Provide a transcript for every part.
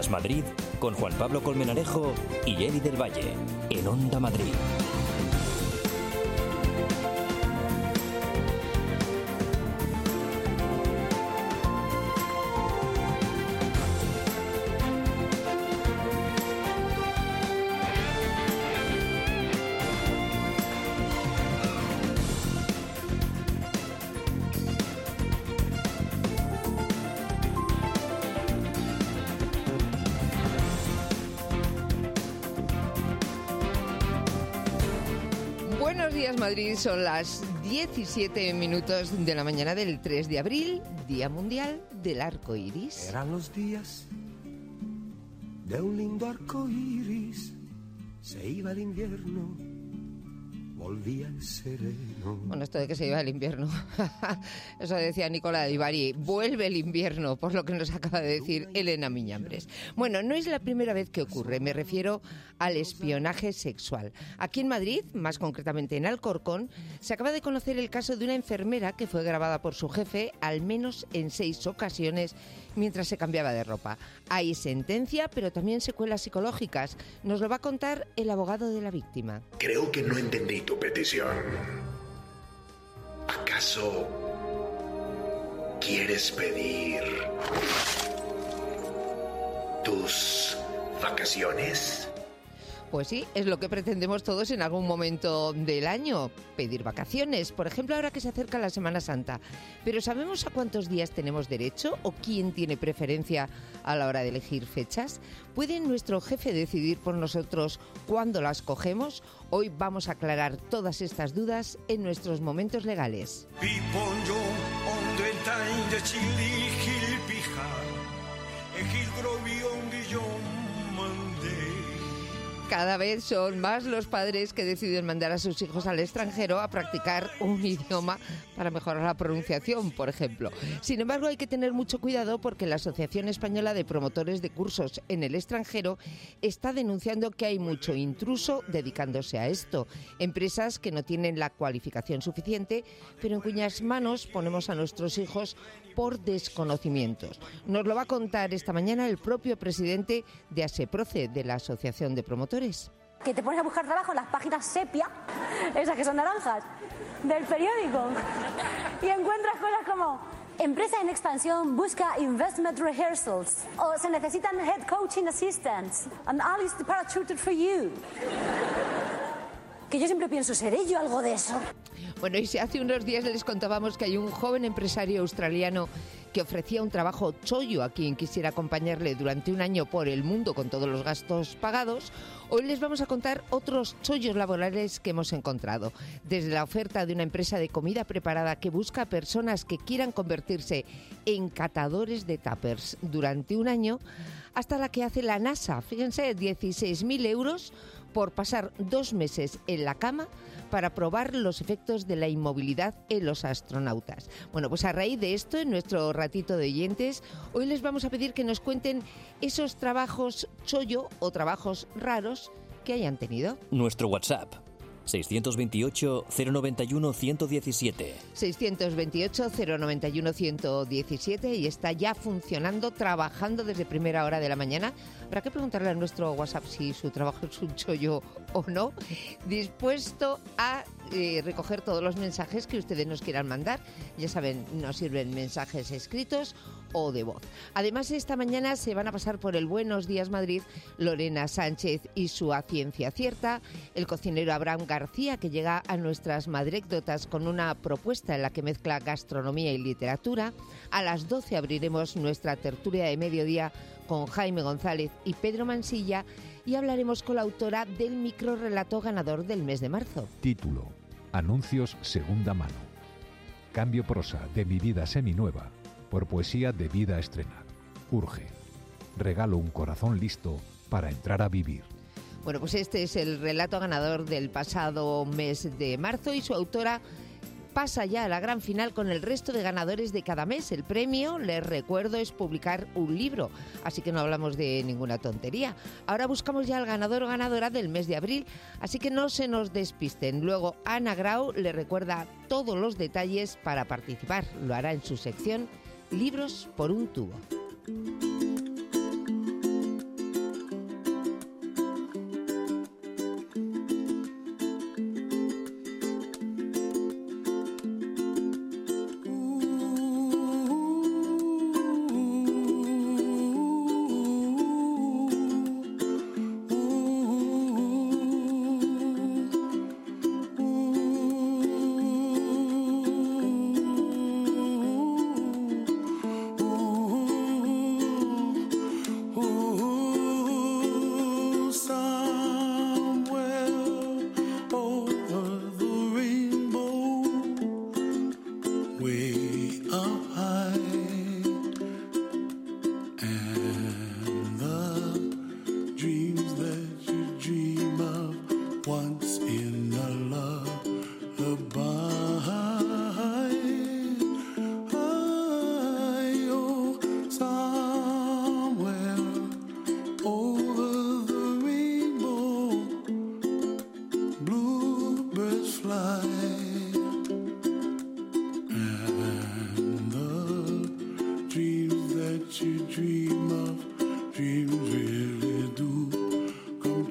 Días Madrid con Juan Pablo Colmenarejo y Eli del Valle en Onda Madrid. Buenos días, Madrid. Son las 17 minutos de la mañana del 3 de abril, Día Mundial del Arco Iris. Eran los días de un lindo arco iris. Se iba el invierno, volvía el sereno. Bueno, esto de que se iba el invierno, eso decía Nicola de Bari. Vuelve el invierno, por lo que nos acaba de decir Elena Miñambres. Bueno, no es la primera vez que ocurre, me refiero al espionaje sexual. Aquí en Madrid, más concretamente en Alcorcón, se acaba de conocer el caso de una enfermera que fue grabada por su jefe al menos en 6 ocasiones mientras se cambiaba de ropa. Hay sentencia, pero también secuelas psicológicas. Nos lo va a contar el abogado de la víctima. Creo que no entendí tu petición. ¿Acaso quieres pedir tus vacaciones? Pues sí, es lo que pretendemos todos en algún momento del año, pedir vacaciones. Por ejemplo, ahora que se acerca la Semana Santa. ¿Pero sabemos a cuántos días tenemos derecho o quién tiene preferencia a la hora de elegir fechas? ¿Puede nuestro jefe decidir por nosotros cuándo las cogemos? Hoy vamos a aclarar todas estas dudas en nuestros momentos legales. Cada vez son más los padres que deciden mandar a sus hijos al extranjero a practicar un idioma para mejorar la pronunciación, por ejemplo. Sin embargo, hay que tener mucho cuidado porque la Asociación Española de Promotores de Cursos en el Extranjero está denunciando que hay mucho intruso dedicándose a esto. Empresas que no tienen la cualificación suficiente, pero en cuyas manos ponemos a nuestros hijos por desconocimientos. Nos lo va a contar esta mañana el propio presidente de ASEPROCE, de la Asociación de Promotores. Que te pones a buscar trabajo en las páginas sepia, esas que son naranjas, del periódico, y encuentras cosas como: empresa en expansión busca investment rehearsals, o se necesitan head coaching assistants, and all is parachuted for you. Que yo siempre pienso, ¿seré yo algo de eso? Bueno, y si hace unos días les contábamos que hay un joven empresario australiano que ofrecía un trabajo chollo a quien quisiera acompañarle durante un año por el mundo con todos los gastos pagados, hoy les vamos a contar otros chollos laborales que hemos encontrado. Desde la oferta de una empresa de comida preparada que busca a personas que quieran convertirse en catadores de tuppers durante un año, hasta la que hace la NASA. Fíjense, 16.000 euros por pasar 2 meses en la cama para probar los efectos de la inmovilidad en los astronautas. Bueno, pues a raíz de esto, en nuestro ratito de oyentes, hoy les vamos a pedir que nos cuenten esos trabajos chollo o trabajos raros que hayan tenido. Nuestro WhatsApp, 628-091-117. 628-091-117 y está ya funcionando, trabajando desde primera hora de la mañana. Habrá que preguntarle a nuestro WhatsApp si su trabajo es un chollo o no. Dispuesto a recoger todos los mensajes que ustedes nos quieran mandar. Ya saben, nos sirven mensajes escritos o de voz. Además, esta mañana se van a pasar por el Buenos Días Madrid Lorena Sánchez y su A Ciencia Cierta, el cocinero Abraham García, que llega a nuestras madrécdotas con una propuesta en la que mezcla gastronomía y literatura. A las 12 abriremos nuestra tertulia de mediodía con Jaime González y Pedro Mansilla y hablaremos con la autora del microrrelato ganador del mes de marzo. Título: Anuncios segunda mano. Cambio prosa de mi vida seminueva por poesía de vida a estrenar. Urge. Regalo un corazón listo para entrar a vivir. Bueno, pues este es el relato ganador del pasado mes de marzo y su autora pasa ya a la gran final con el resto de ganadores de cada mes. El premio, les recuerdo, es publicar un libro, así que no hablamos de ninguna tontería. Ahora buscamos ya al ganador o ganadora del mes de abril, así que no se nos despisten. Luego Ana Grau le recuerda todos los detalles para participar. Lo hará en su sección Libros por un tubo.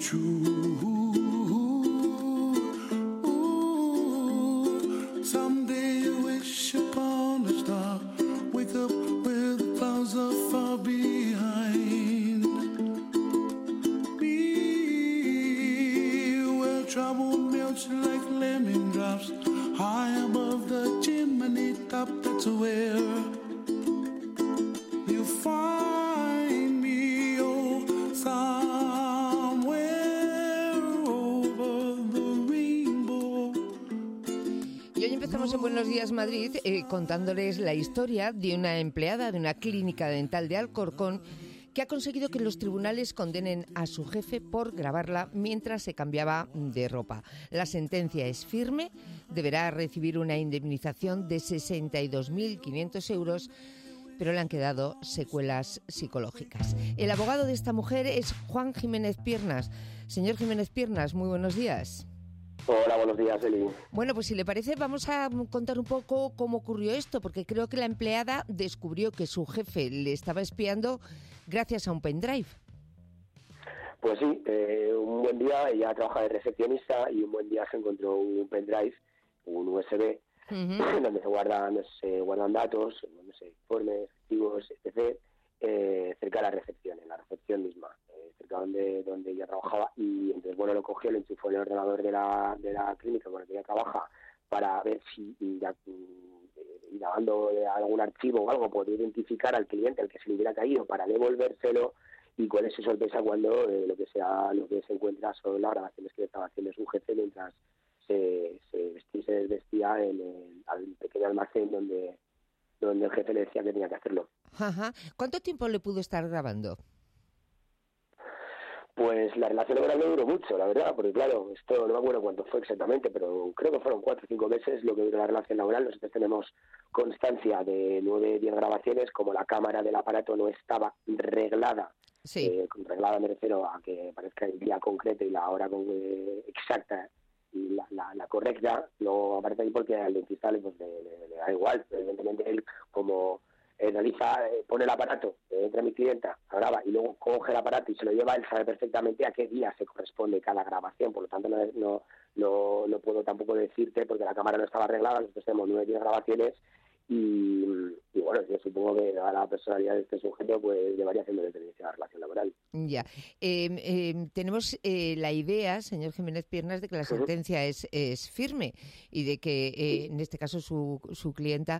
true. Ooh, someday you wish upon a star, wake up where the clouds are far behind me, where trouble melts like lemon drops, high above the chimney top. That's where you find me, oh, somewhere over the rainbow. Y hoy empezamos en Buenos Días Madrid contándoles la historia de una empleada de una clínica dental de Alcorcón que ha conseguido que los tribunales condenen a su jefe por grabarla mientras se cambiaba de ropa. La sentencia es firme, deberá recibir una indemnización de 62.500 euros, pero le han quedado secuelas psicológicas. El abogado de esta mujer es Juan Jiménez Piernas. Señor Jiménez Piernas, muy buenos días. Hola, buenos días, Eli. Bueno, pues si le parece, vamos a contar un poco cómo ocurrió esto, porque creo que la empleada descubrió que su jefe le estaba espiando gracias a un pendrive. Pues sí, un buen día ella trabaja de recepcionista y un buen día se encontró un pendrive, un USB, donde se guardan datos, donde se informes, archivos, etc., cerca de la recepción, en la recepción misma, cerca donde ella trabajaba, y entonces, bueno, lo cogió, lo enchufó en el ordenador de la clínica con la que ella trabaja para ver si indagando algún archivo o algo podía identificar al cliente al que se le hubiera caído para devolvérselo. Y cuál es su sorpresa cuando lo que se encuentra son las grabaciones que estaba haciendo su jefe mientras se desvestía en al pequeño almacén donde el jefe le decía que tenía que hacerlo. Ajá. ¿Cuánto tiempo le pudo estar grabando? Pues la relación laboral no duró mucho, la verdad, porque claro, esto no me acuerdo cuánto fue exactamente, pero creo que fueron 4 o 5 meses lo que duró la relación laboral. Nosotros tenemos constancia de 9 o 10 grabaciones, como la cámara del aparato no estaba reglada. Sí. Reglada me refiero a que parezca el día concreto y la hora exacta y la correcta, no aparece ahí porque al dentista le da igual. Evidentemente él, como pone el aparato, entra mi clienta, graba y luego coge el aparato y se lo lleva, él sabe perfectamente a qué día se corresponde cada grabación. Por lo tanto no puedo tampoco decirte porque la cámara no estaba arreglada. Nosotros tenemos 9 o 10 grabaciones y bueno, yo supongo que a la personalidad de este sujeto pues llevaría haciendo dependencia de la relación laboral. Ya. Tenemos la idea, señor Jiménez Piernas, de que la sentencia es firme y de que en este caso su clienta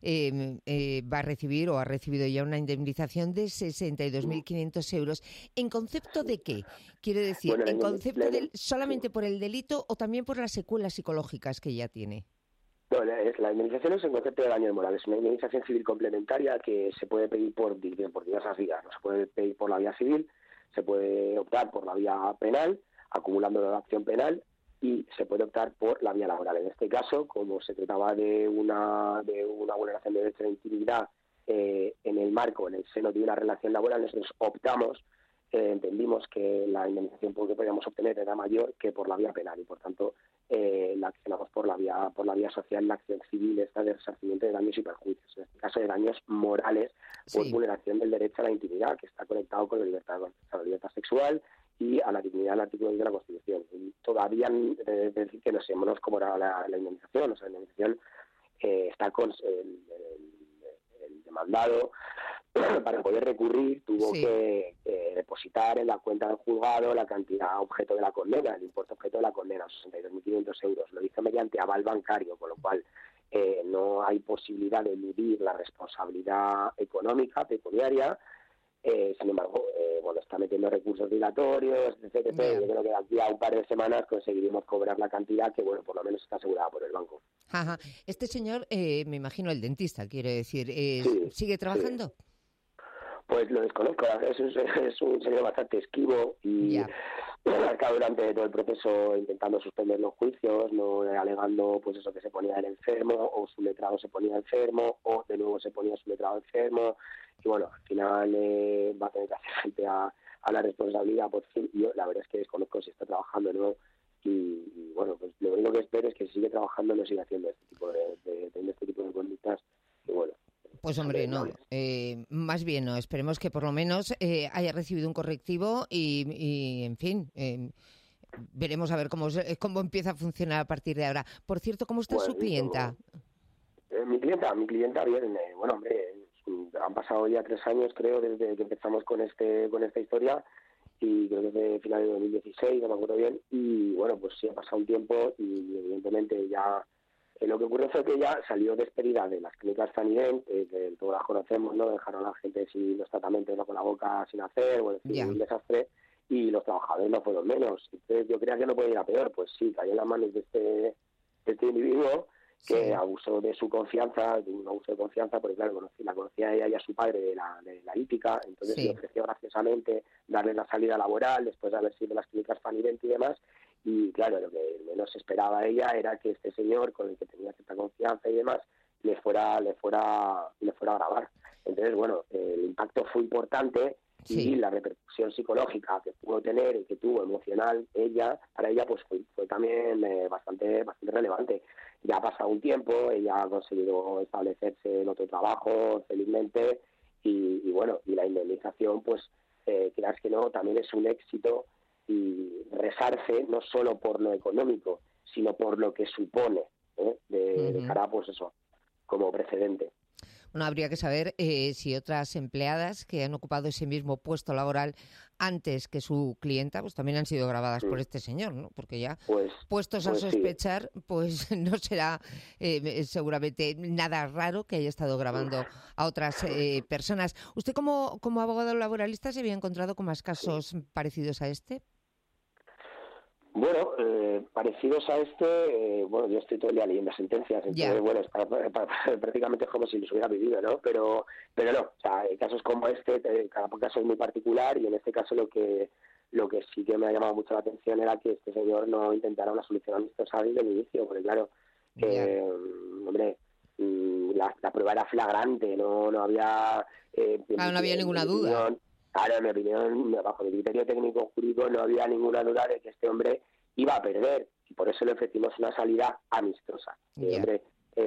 va a recibir o ha recibido ya una indemnización de 62.500 euros. ¿En concepto de qué? Quiero decir, bueno, ¿en concepto solamente por el delito o también por las secuelas psicológicas que ya tiene? No, la indemnización es en concepto de daños morales. Es una indemnización civil complementaria que se puede pedir por diversas vías. No se puede pedir por la vía civil, se puede optar por la vía penal, acumulando la acción penal, y se puede optar por la vía laboral. En este caso, como se trataba de una vulneración de derecho de intimidad en el seno de una relación laboral, nosotros optamos, entendimos que la indemnización que podíamos obtener era mayor que por la vía penal y por tanto la accionamos por la vía social, la acción civil esta de resarcimiento de daños y perjuicios, en este caso de daños morales por vulneración del derecho a la intimidad, que está conectado con la libertad sexual y a la dignidad del artículo 10 de la Constitución. Y todavía decir que no sabemos cómo era la indemnización. O sea, la indemnización está con el demandado para poder recurrir tuvo que depositar en la cuenta del juzgado la cantidad objeto de la condena, el importe objeto de la condena, 62.500 euros. Lo hizo mediante aval bancario, con lo cual no hay posibilidad de eludir la responsabilidad económica, pecuniaria. Sin embargo, está metiendo recursos dilatorios, etc. Yo creo que de aquí a un par de semanas conseguiremos cobrar la cantidad que, por lo menos está asegurada por el banco. Ajá. Este señor, me imagino el dentista, quiero decir, ¿sigue trabajando? Sí. Pues lo desconozco, es un señor bastante esquivo y ha estado durante todo el proceso intentando suspender los juicios, no alegando pues eso, que se ponía el enfermo o su letrado se ponía enfermo o de nuevo se ponía su letrado enfermo y bueno, al final va a tener que hacer frente a la responsabilidad. Por fin, yo la verdad es que desconozco si está trabajando o no y bueno, pues lo único que espero es que si sigue trabajando no siga haciendo este tipo de conductas y bueno, Pues hombre, no. Más bien no. Esperemos que por lo menos haya recibido un correctivo y en fin, veremos a ver cómo empieza a funcionar a partir de ahora. Por cierto, ¿cómo está su clienta? Mi clienta bien. Bueno, hombre, han pasado ya 3 años, creo, desde que empezamos con esta historia, y creo que desde finales de 2016, no me acuerdo bien, y bueno, pues sí ha pasado un tiempo y evidentemente ya lo que ocurrió fue que ella salió despedida de las clínicas Fanident, que todas las conocemos, ¿no? Dejaron a la gente sin los tratamientos, ¿no? Con la boca sin hacer, bueno, en fin, un desastre, y los trabajadores no fueron menos. Entonces yo creía que no podía ir a peor, pues sí, cayó en las manos de este individuo que abusó de su confianza, de un abuso de confianza, porque claro, la conocía a ella y a su padre de la hípica, entonces le ofreció graciosamente darle la salida laboral después de haber sido en las clínicas Fanident y demás, y claro, lo que menos esperaba ella era que este señor, con el que tenía cierta confianza y demás, le fuera a grabar. Entonces, bueno, el impacto fue importante y la repercusión psicológica que pudo tener y que tuvo emocional para ella pues fue también bastante relevante. Ya ha pasado un tiempo, ella ha conseguido establecerse en otro trabajo felizmente y bueno, y la indemnización pues creas que no, también es un éxito y resarce no solo por lo económico, sino por lo que supone de cara, pues eso, como precedente. Bueno, habría que saber si otras empleadas que han ocupado ese mismo puesto laboral antes que su clienta, pues también han sido grabadas por este señor, ¿no? Porque ya puestos a sospechar, pues no será seguramente nada raro que haya estado grabando a otras personas. ¿Usted como abogado laboralista se había encontrado con más casos parecidos a este? Bueno, parecidos a este, bueno, yo estoy todo el día leyendo sentencias, entonces, bueno, prácticamente es como si los hubiera vivido, ¿no? Pero no, o sea, casos como este, cada caso es muy particular, y en este caso lo que sí que me ha llamado mucho la atención era que este señor no intentara una solución amistosa desde el inicio, porque claro, hombre, la prueba era flagrante, no había... no había ninguna duda. Claro, en mi opinión, bajo mi criterio técnico jurídico, no había ninguna duda de que este hombre iba a perder, y por eso le ofrecimos una salida amistosa. El hombre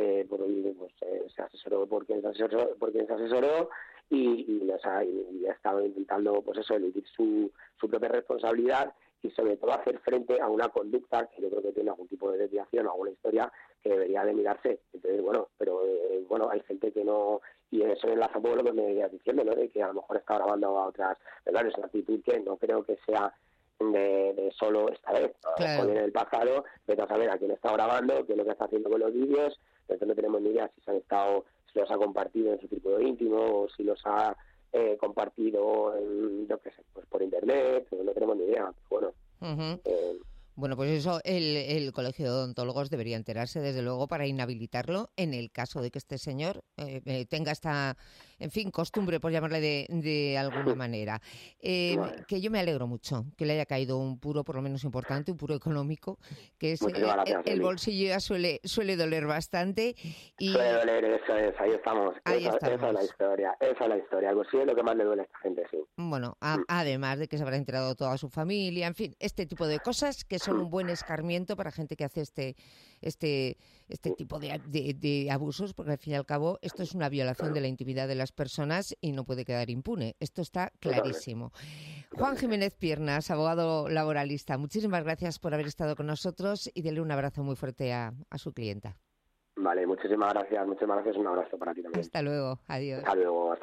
se asesoró por quien se asesoró y ha estado intentando, pues eso, eludir su propia responsabilidad y sobre todo hacer frente a una conducta que yo creo que tiene algún tipo de desviación o alguna historia que debería de mirarse. Entonces, bueno, hay gente que no... Y eso enlaza un poco lo que me ibas diciendo, ¿no? De que a lo mejor está grabando a otras... Pero claro, es una actitud que no creo que sea de solo esta vez. Claro. En el pasado, vete a saber a quién está grabando, qué es lo que está haciendo con los vídeos. Entonces no tenemos ni idea si los ha compartido en su círculo íntimo o si los ha compartido pues por internet. No tenemos ni idea. Bueno, Bueno, pues eso el Colegio de Odontólogos debería enterarse, desde luego, para inhabilitarlo en el caso de que este señor tenga esta, en fin, costumbre, por llamarle de alguna manera. Que yo me alegro mucho que le haya caído un puro, por lo menos importante, un puro económico, que es el bolsillo ya suele doler bastante. Y... Suele doler, eso es, ahí estamos. Esa es la historia, El bolsillo es lo que más le duele a esta gente, sí. Bueno, además de que se habrá enterado toda su familia, en fin, este tipo de cosas que son un buen escarmiento para gente que hace este tipo de abusos, porque al fin y al cabo esto es una violación de la intimidad de las personas y no puede quedar impune. Esto está clarísimo. Juan Jiménez Piernas, abogado laboralista, muchísimas gracias por haber estado con nosotros y dele un abrazo muy fuerte a su clienta. Vale, muchísimas gracias, un abrazo para ti también. Hasta luego, adiós. Hasta luego.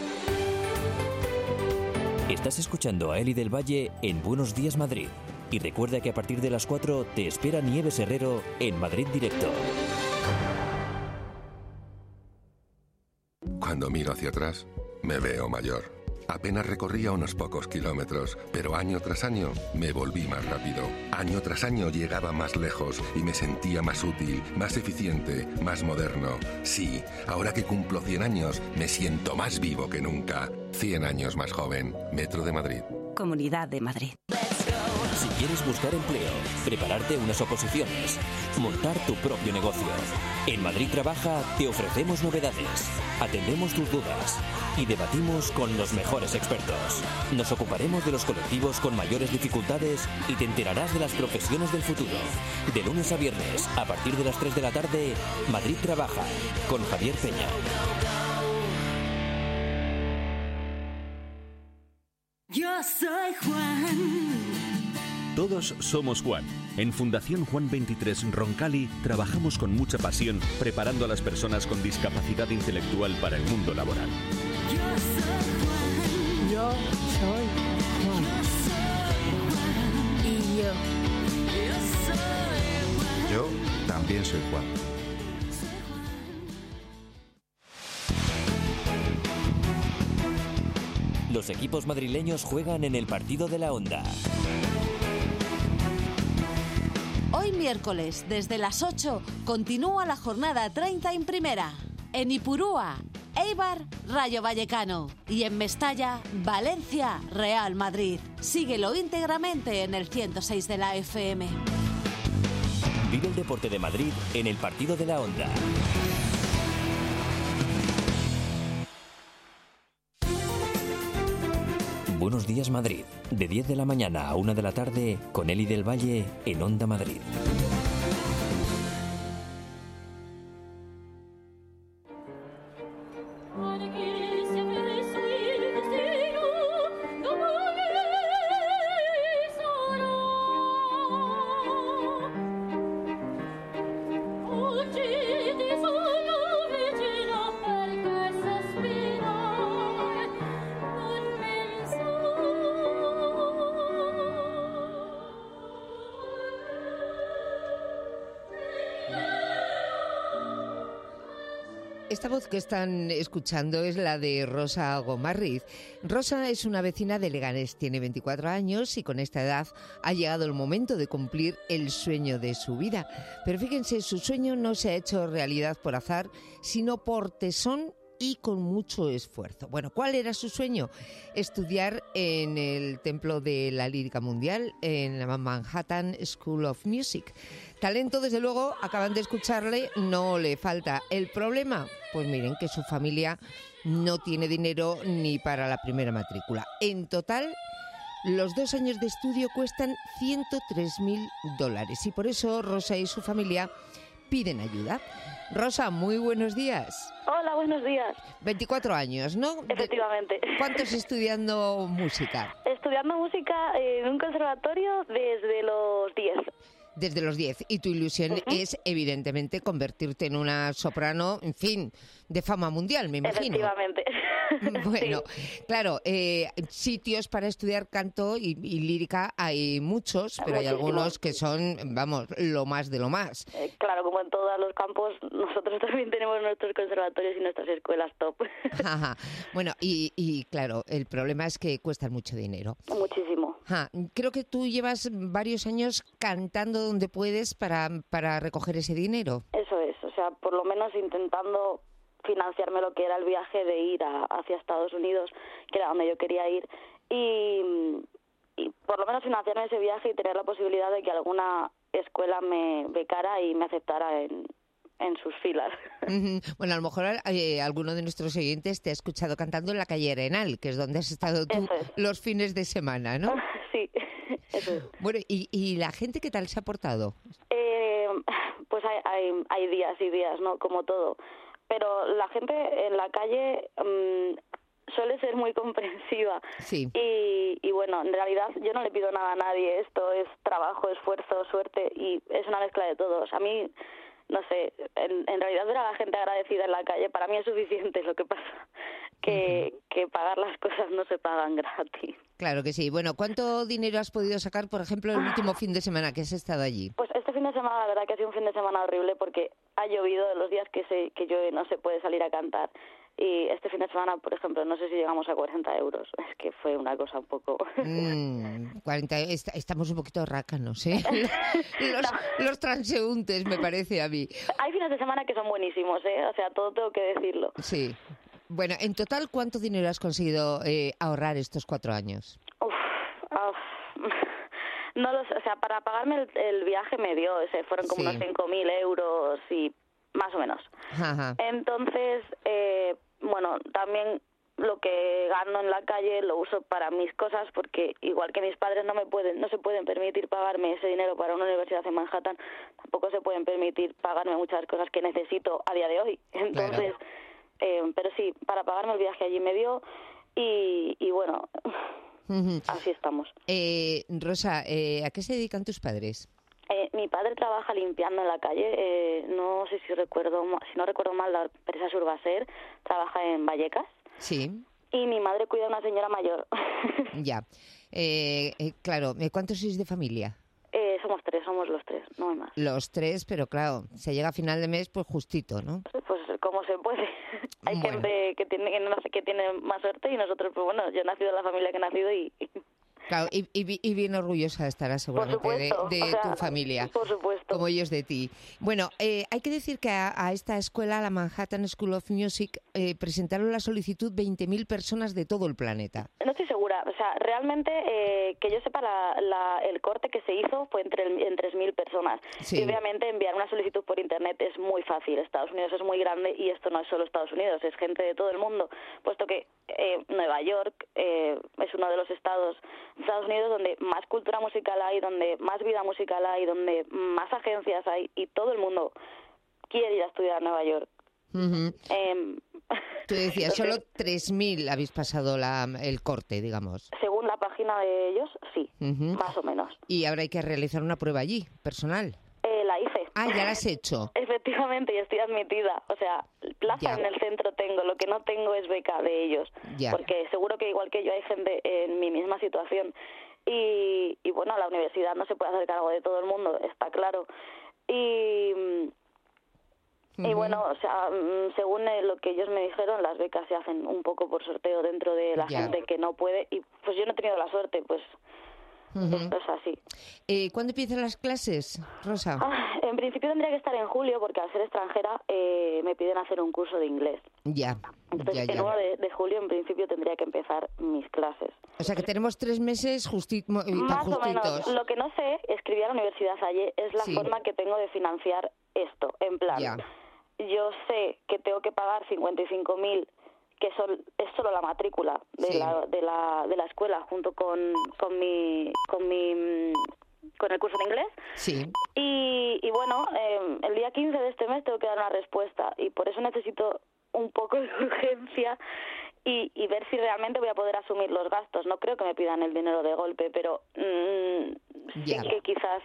Estás escuchando a Eli del Valle en Buenos Días Madrid. Y recuerda que a partir de las 4 te espera Nieves Herrero en Madrid Directo. Cuando miro hacia atrás, me veo mayor. Apenas recorría unos pocos kilómetros, pero año tras año me volví más rápido. Año tras año llegaba más lejos y me sentía más útil, más eficiente, más moderno. Sí, ahora que cumplo 100 años, me siento más vivo que nunca. 100 años más joven. Metro de Madrid. Comunidad de Madrid. Si quieres buscar empleo, prepararte unas oposiciones, montar tu propio negocio. En Madrid Trabaja te ofrecemos novedades, atendemos tus dudas y debatimos con los mejores expertos. Nos ocuparemos de los colectivos con mayores dificultades y te enterarás de las profesiones del futuro. De lunes a viernes, a partir de las 3 de la tarde, Madrid Trabaja, con Javier Peña. Todos somos Juan. En Fundación Juan 23 Roncali trabajamos con mucha pasión preparando a las personas con discapacidad intelectual para el mundo laboral. Yo soy Juan. Y yo. Yo también soy Juan. Los equipos madrileños juegan en el partido de la Onda. Hoy miércoles, desde las 8, continúa la jornada 30 en primera. En Ipurúa, Eibar, Rayo Vallecano. Y en Mestalla, Valencia, Real Madrid. Síguelo íntegramente en el 106 de la FM. Vive el deporte de Madrid en el partido de la Onda. Buenos días Madrid, de 10 de la mañana a 1 de la tarde, con Eli del Valle en Onda Madrid. Esta voz que están escuchando es la de Rosa Gomarriz. Rosa es una vecina de Leganés, tiene 24 años y con esta edad ha llegado el momento de cumplir el sueño de su vida. Pero fíjense, su sueño no se ha hecho realidad por azar, sino por tesón y con mucho esfuerzo. Bueno, ¿cuál era su sueño? Estudiar en el Templo de la Lírica Mundial, en la Manhattan School of Music. Talento, desde luego, acaban de escucharle, no le falta. ¿El problema? Pues miren, que su familia no tiene dinero ni para la primera matrícula. En total, los 2 años de estudio cuestan $103.000 y por eso Rosa y su familia piden ayuda. Rosa, muy buenos días. Hola, buenos días. 24 años, ¿no? Efectivamente. ¿Cuántos estudiando música? Estudiando música en un conservatorio desde los 10. Desde los 10. Y tu ilusión es, evidentemente, convertirte en una soprano, en fin, de fama mundial, me imagino. Efectivamente. Bueno, sí. Claro, sitios para estudiar canto y lírica hay muchos, pero hay algunos que son, vamos, lo más de lo más. Claro, como en todos los campos, nosotros también tenemos nuestros conservatorios y nuestras escuelas top. Ajá. Bueno, y claro, el problema es que cuestan mucho dinero. Muchísimo. Creo que tú llevas varios años cantando donde puedes para recoger ese dinero. Eso es, o sea, por lo menos intentando financiarme lo que era el viaje de ir hacia Estados Unidos, que era donde yo quería ir, y por lo menos financiarme ese viaje y tener la posibilidad de que alguna escuela me becara y me aceptara en sus filas. Bueno, a lo mejor alguno de nuestros oyentes te ha escuchado cantando en la calle Arenal, que es donde has estado tú los fines de semana, ¿no? Sí, eso es. Bueno, ¿y la gente qué tal se ha portado? Pues hay días y días, ¿no? Como todo. Pero la gente en la calle suele ser muy comprensiva. Sí. Y bueno, en realidad yo no le pido nada a nadie. Esto es trabajo, esfuerzo, suerte y es una mezcla de todos. A mí, no sé, en realidad ver a la gente agradecida en la calle para mí es suficiente. Lo que pasa que pagar las cosas no se pagan gratis. Claro que sí. Bueno, ¿cuánto dinero has podido sacar, por ejemplo, el último fin de semana que has estado allí? Pues este fin de semana, la verdad que ha sido un fin de semana horrible porque ha llovido de los días que llueve, no se puede salir a cantar. Y este fin de semana, por ejemplo, no sé si llegamos a 40 euros. Es que fue una cosa un poco... 40, estamos un poquito rácanos, ¿eh? Los transeúntes, me parece a mí. Hay fines de semana que son buenísimos, ¿eh? O sea, todo tengo que decirlo. Sí. Bueno, en total, ¿cuánto dinero has conseguido ahorrar estos 4 años? No lo sé, o sea, para pagarme el viaje me dio, fueron como unos 5.000 euros y más o menos. Ajá. Entonces, bueno, también lo que gano en la calle lo uso para mis cosas porque igual que mis padres no se pueden permitir pagarme ese dinero para una universidad en Manhattan, tampoco se pueden permitir pagarme muchas cosas que necesito a día de hoy. Entonces, pero sí, para pagarme el viaje allí me dio y bueno... Así estamos. Rosa, ¿a qué se dedican tus padres? Mi padre trabaja limpiando en la calle. No sé si no recuerdo mal, la empresa Surbaser trabaja en Vallecas. Sí. Y mi madre cuida a una señora mayor. Ya. Claro, ¿cuántos sois de familia? Somos los tres, no hay más. Los tres, pero claro, se llega a final de mes, pues justito, ¿no? Pues como se puede. Hay gente que tiene más suerte y nosotros, pues bueno, yo he nacido en la familia que he nacido y... Claro, y bien orgullosa estarás seguramente de tu familia. Por supuesto. Como ellos de ti. Bueno, hay que decir que a esta escuela, la Manhattan School of Music, presentaron la solicitud 20.000 personas de todo el planeta. No estoy segura. O sea, realmente, que yo sepa, el corte que se hizo fue en 3.000 personas. Sí. Y obviamente enviar una solicitud por Internet es muy fácil. Estados Unidos es muy grande y esto no es solo Estados Unidos, es gente de todo el mundo. Puesto que Nueva York es uno de los estados Unidos donde más cultura musical hay, donde más vida musical hay, donde más agencias hay y todo el mundo quiere ir a estudiar a Nueva York. Tú decías, solo 3.000 habéis pasado el corte, digamos. Según la página de ellos, sí, más o menos. Y ahora hay que realizar una prueba allí, personal. La hice. Ah, ya la has hecho. Efectivamente, y estoy admitida. O sea, plaza en el centro tengo, lo que no tengo es beca de ellos. Ya. Porque seguro que igual que yo hay gente en mi misma situación. Y bueno, la universidad no se puede hacer cargo de todo el mundo, está claro. Y bueno, o sea, según lo que ellos me dijeron, las becas se hacen un poco por sorteo dentro de la gente que no puede. Y pues yo no he tenido la suerte, pues... Esto es así. ¿Cuándo empiezan las clases, Rosa? En principio tendría que estar en julio, porque al ser extranjera me piden hacer un curso de inglés. Ya. Entonces, el 1 de julio, en principio, tendría que empezar mis clases. O sea, que tenemos 3 meses Más o menos. Lo que no sé, escribí a la Universidad Salle, es la forma que tengo de financiar esto. En plan, yo sé que tengo que pagar 55.000, que es solo la matrícula de la escuela junto con el curso de inglés. Sí. Y bueno, el día 15 de este mes tengo que dar una respuesta y por eso necesito un poco de urgencia y ver si realmente voy a poder asumir los gastos. No creo que me pidan el dinero de golpe, pero sí que quizás...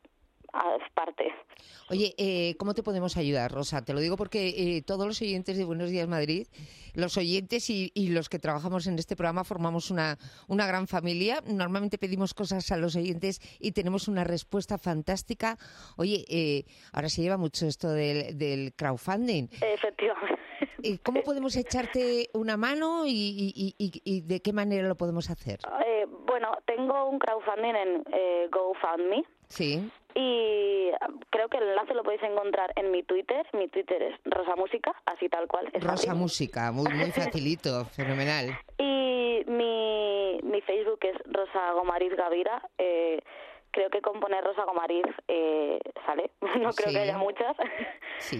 parte. Oye, ¿cómo te podemos ayudar, Rosa? Te lo digo porque todos los oyentes de Buenos Días Madrid, los oyentes y los que trabajamos en este programa formamos una gran familia. Normalmente pedimos cosas a los oyentes y tenemos una respuesta fantástica. Oye, ahora se lleva mucho esto del crowdfunding. Efectivamente. ¿Cómo podemos echarte una mano y de qué manera lo podemos hacer? Bueno, tengo un crowdfunding en GoFundMe. Sí. Y creo que el enlace lo podéis encontrar en mi Twitter. Mi Twitter es Rosa Música, así tal cual. Rosa Música, muy facilito, fenomenal. Y mi Facebook es Rosa Gomariz Gavira. Creo que con poner Rosa Gomariz sale. No creo que haya muchas. Sí.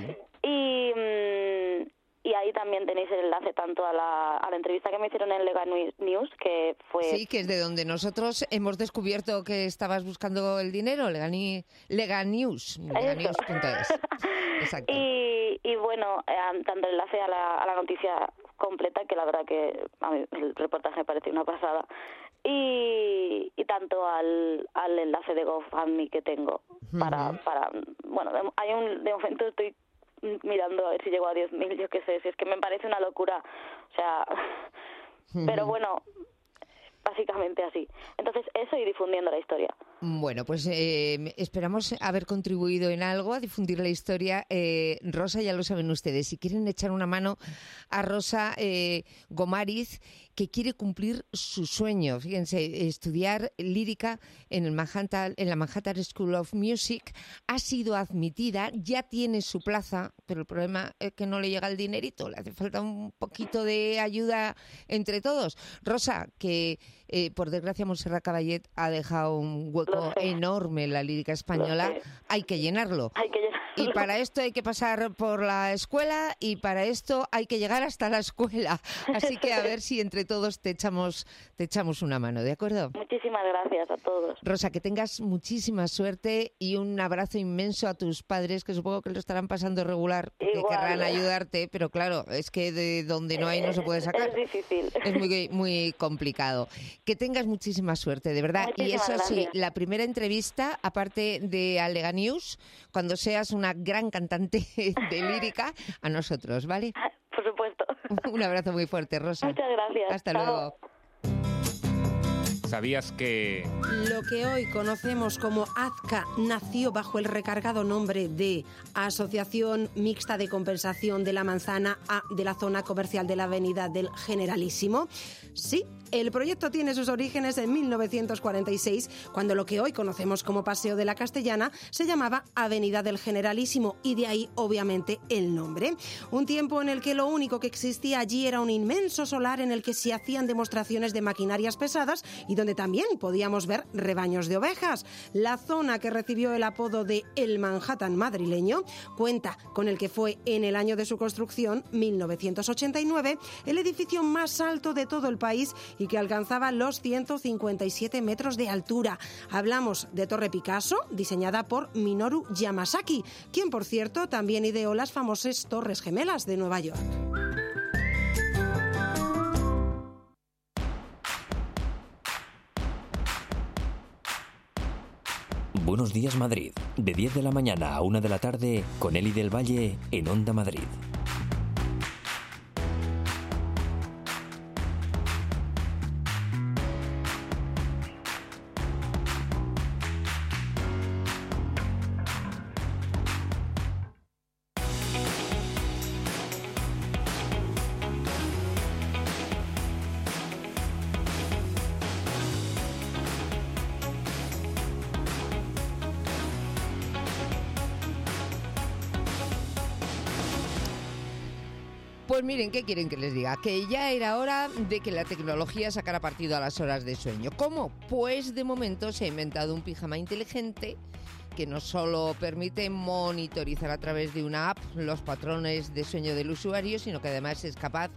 Y ahí también tenéis el enlace tanto a la entrevista que me hicieron en Lega News, que fue... Sí, que es de donde nosotros hemos descubierto que estabas buscando el dinero, Lega News, leganews.es. Exacto. Y bueno, tanto el enlace a la noticia completa, que la verdad que a mí el reportaje me pareció una pasada, y tanto al enlace de GoFundMe que tengo para bueno, de momento estoy mirando a ver si llego a 10.000, yo qué sé, si es que me parece una locura, o sea, pero bueno, básicamente así. Entonces, eso y difundiendo la historia. Bueno, pues esperamos haber contribuido en algo a difundir la historia. Rosa, ya lo saben ustedes, si quieren echar una mano a Rosa Gomariz, que quiere cumplir su sueño, fíjense, estudiar lírica en la Manhattan School of Music, ha sido admitida, ya tiene su plaza, pero el problema es que no le llega el dinerito, le hace falta un poquito de ayuda entre todos. Rosa, que por desgracia Montserrat Caballé ha dejado un hueco enorme en la lírica española, hay que llenarlo. Hay que llenarlo. Y para esto hay que pasar por la escuela y para esto hay que llegar hasta la escuela. Así que a ver si entre todos te echamos una mano, ¿de acuerdo? Muchísimas gracias a todos. Rosa, que tengas muchísima suerte y un abrazo inmenso a tus padres, que supongo que lo estarán pasando regular, que querrán ayudarte, pero claro, es que de donde no hay no se puede sacar. Es difícil. Es muy, muy complicado. Que tengas muchísima suerte, de verdad. Muchísimas y eso sí, gracias. la primera entrevista, aparte de Alega News, cuando seas una gran cantante de lírica, a nosotros, ¿vale? Por supuesto. Un abrazo muy fuerte, Rosa. Muchas gracias. Hasta Chao. luego. ¿Sabías que...? Lo que hoy conocemos como Azca nació bajo el recargado nombre de Asociación Mixta de Compensación de la Manzana A de la zona comercial de la Avenida del Generalísimo. Sí, el proyecto tiene sus orígenes en 1946, cuando lo que hoy conocemos como Paseo de la Castellana se llamaba Avenida del Generalísimo, y de ahí, obviamente, el nombre. Un tiempo en el que lo único que existía allí era un inmenso solar en el que se hacían demostraciones de maquinarias pesadas y donde también podíamos ver rebaños de ovejas. La zona que recibió el apodo de El Manhattan madrileño cuenta con el que fue, en el año de su construcción, 1989, el edificio más alto de todo el país y que alcanzaba los 157 metros de altura. Hablamos de Torre Picasso, diseñada por Minoru Yamasaki, quien, por cierto, también ideó las famosas Torres Gemelas de Nueva York. Buenos días, Madrid. De 10 de la mañana a 1 de la tarde, con Eli del Valle en Onda Madrid. Pues miren, ¿qué quieren que les diga? Que ya era hora de que la tecnología sacara partido a las horas de sueño. ¿Cómo? Pues de momento se ha inventado un pijama inteligente que no solo permite monitorizar a través de una app los patrones de sueño del usuario, sino que además es capaz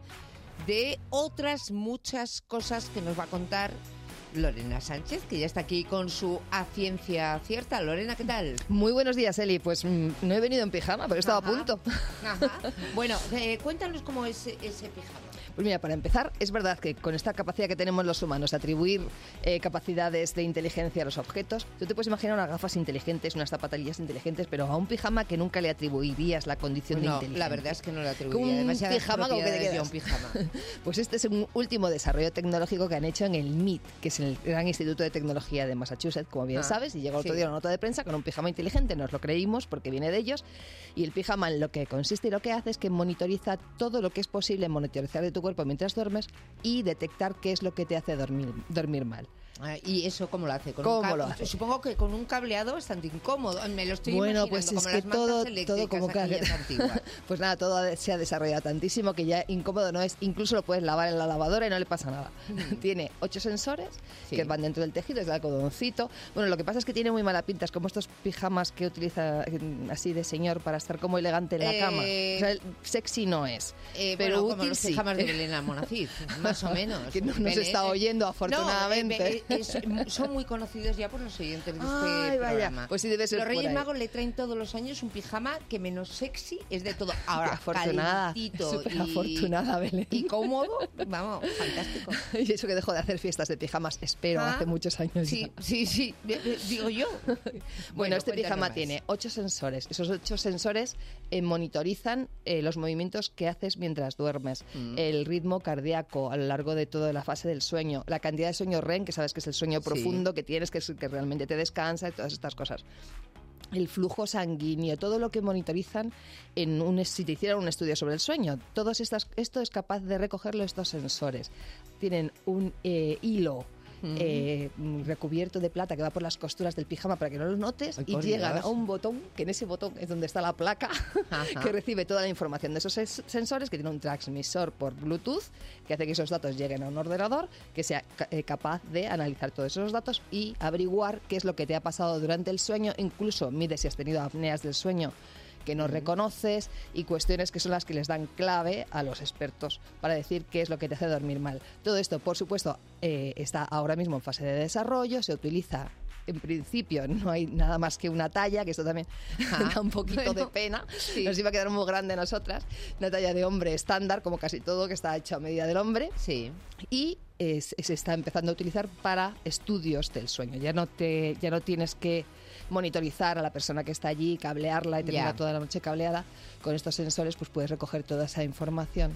de otras muchas cosas que nos va a contar Lorena Sánchez, que ya está aquí con su A Ciencia Cierta. Lorena, ¿qué tal? Muy buenos días, Eli. Pues no he venido en pijama, pero he estado a punto. Ajá. Bueno, cuéntanos cómo es ese pijama. Pues mira, para empezar, es verdad que con esta capacidad que tenemos los humanos de atribuir capacidades de inteligencia a los objetos, tú te puedes imaginar unas gafas inteligentes, unas zapatillas inteligentes, pero a un pijama que nunca le atribuirías la condición de inteligencia. La verdad es que no le atribuiría un demasiadas pijama como que te quedas. Un pijama. Pues este es un último desarrollo tecnológico que han hecho en el MIT, que es el Gran Instituto de Tecnología de Massachusetts, como bien sabes, y llegó otro día una nota de prensa con un pijama inteligente. Nos lo creímos porque viene de ellos, y el pijama en lo que consiste y lo que hace es que monitoriza todo lo que es posible monitorizar de tu cuerpo mientras duermes y detectar qué es lo que te hace dormir mal. ¿Y eso cómo lo hace? ¿Cómo lo hace? Supongo que con un cableado bastante incómodo. Me lo estoy imaginando, pues como es las que todo como antiguas. Pues nada, todo se ha desarrollado tantísimo que ya incómodo no es. Incluso lo puedes lavar en la lavadora y no le pasa nada. Tiene 8 sensores que van dentro del tejido, es el algodoncito. Bueno, lo que pasa es que tiene muy mala pinta. Es como estos pijamas que utiliza así de señor para estar como elegante en la cama. O sea, sexy no es. Pero bueno, útil como los pijamas sí. de Belén Monacid, más o menos. Que no nos está oyendo, afortunadamente. Son muy conocidos ya por los oyentes de Ay, este vaya. programa. Pues sí, debe ser Los por Reyes ahí. Magos le traen todos los años un pijama que menos sexy es de todo. Ahora, afortunada, calentito súper afortunada, Belén. y cómodo, vamos, fantástico. Y eso que dejó de hacer fiestas de pijamas, espero, hace muchos años sí, ya. Sí, digo yo. Bueno, este cuéntanos pijama más. tiene 8 sensores. Esos 8 sensores monitorizan los movimientos que haces mientras duermes, el ritmo cardíaco a lo largo de toda la fase del sueño, la cantidad de sueño REM, que sabes que es el sueño profundo que tienes, que es el que realmente te descansa y todas estas cosas. El flujo sanguíneo, todo lo que monitorizan si te hicieran un estudio sobre el sueño. Esto es capaz de recogerlo estos sensores. Tienen un hilo recubierto de plata que va por las costuras del pijama para que no lo notes. Ay, y por llegan Dios. a un botón, que en ese botón es donde está la placa que recibe toda la información de esos sensores, que tiene un transmisor por Bluetooth que hace que esos datos lleguen a un ordenador que sea capaz de analizar todos esos datos y averiguar qué es lo que te ha pasado durante el sueño. Incluso mide si has tenido apneas del sueño, que no reconoces y cuestiones que son las que les dan clave a los expertos para decir qué es lo que te hace dormir mal. Todo esto, por supuesto, está ahora mismo en fase de desarrollo, se utiliza. En principio no hay nada más que una talla, que esto también da un poquito de pena, sí. Nos iba a quedar muy grande a nosotras, una talla de hombre estándar, como casi todo, que está hecho a medida del hombre, sí. Y se está empezando a utilizar para estudios del sueño. Ya no tienes que monitorizar a la persona que está allí, cablearla y tenerla toda la noche cableada. Con estos sensores pues puedes recoger toda esa información.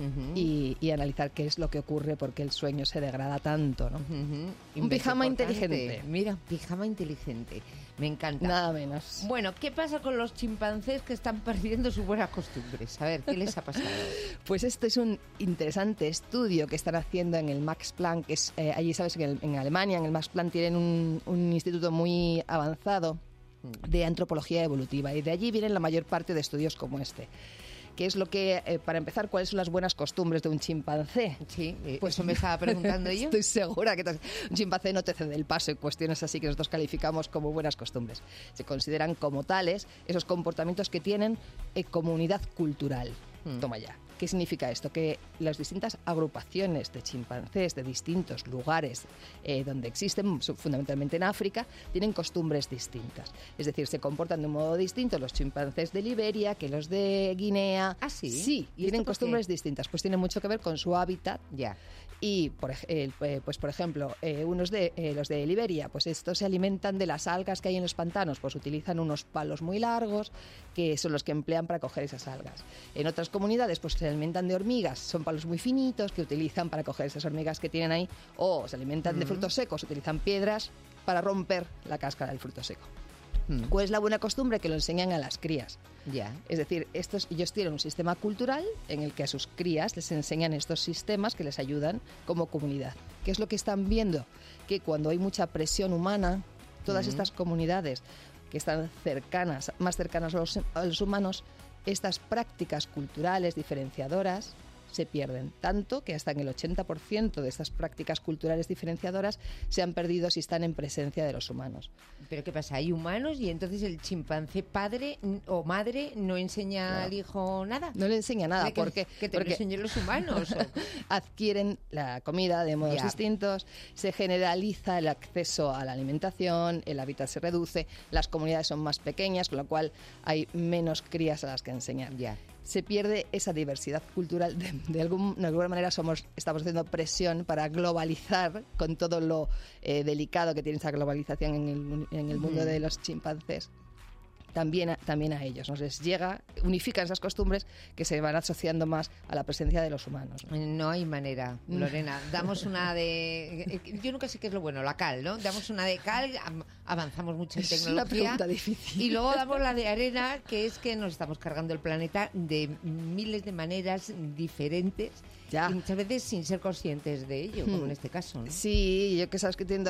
Y analizar qué es lo que ocurre, porque el sueño se degrada tanto, ¿no? Un pijama inteligente. Mira, pijama inteligente. Me encanta. Nada menos. Bueno, ¿qué pasa con los chimpancés que están perdiendo sus buenas costumbres? A ver, ¿qué les ha pasado? Pues esto es un interesante estudio que están haciendo en el Max Planck, que es allí, sabes, que en Alemania, en el Max Planck tienen un instituto muy avanzado de antropología evolutiva, y de allí vienen la mayor parte de estudios como este. ¿Qué es lo que, para empezar, cuáles son las buenas costumbres de un chimpancé? Sí, pues eso me estaba preguntando yo. Estoy segura que un chimpancé no te cede el paso en cuestiones así que nosotros calificamos como buenas costumbres. Se consideran como tales esos comportamientos que tienen comunidad cultural. Toma ya. ¿Qué significa esto? Que las distintas agrupaciones de chimpancés de distintos lugares donde existen, fundamentalmente en África, tienen costumbres distintas. Es decir, se comportan de un modo distinto los chimpancés de Liberia que los de Guinea. ¿Ah, sí? Sí, tienen costumbres distintas. Pues tiene mucho que ver con su hábitat. Ya. Y, por ejemplo, los de Liberia, pues estos se alimentan de las algas que hay en los pantanos, pues utilizan unos palos muy largos, que son los que emplean para coger esas algas. En otras comunidades, pues se alimentan de hormigas, son palos muy finitos que utilizan para coger esas hormigas que tienen ahí, o se alimentan de frutos secos, utilizan piedras para romper la cáscara del fruto seco. ¿Cuál es la buena costumbre? Que lo enseñan a las crías. Ya. Es decir, ellos tienen un sistema cultural en el que a sus crías les enseñan estos sistemas que les ayudan como comunidad. ¿Qué es lo que están viendo? Que cuando hay mucha presión humana, todas estas comunidades que están más cercanas a los humanos, estas prácticas culturales diferenciadoras se pierden, tanto que hasta en el 80% de estas prácticas culturales diferenciadoras se han perdido si están en presencia de los humanos. ¿Pero qué pasa? ¿Hay humanos y entonces el chimpancé padre o madre no enseña al hijo nada? No le enseña nada, porque te lo enseñen los humanos. Adquieren la comida de modos distintos, se generaliza el acceso a la alimentación, el hábitat se reduce, las comunidades son más pequeñas, con lo cual hay menos crías a las que enseñar. Se pierde esa diversidad cultural. De alguna manera estamos haciendo presión para globalizar con todo lo delicado que tiene esa globalización en el mundo de los chimpancés. También a ellos nos les llega, unifican esas costumbres que se van asociando más a la presencia de los humanos. No hay manera, Lorena. Damos una de... Yo nunca sé qué es lo bueno, la cal, ¿no? Damos una de cal, avanzamos mucho en tecnología. Es una pregunta difícil. Y luego damos la de arena, que es que nos estamos cargando el planeta de miles de maneras diferentes. Y muchas veces sin ser conscientes de ello, como en este caso, ¿no? Sí, yo que sabes que tiendo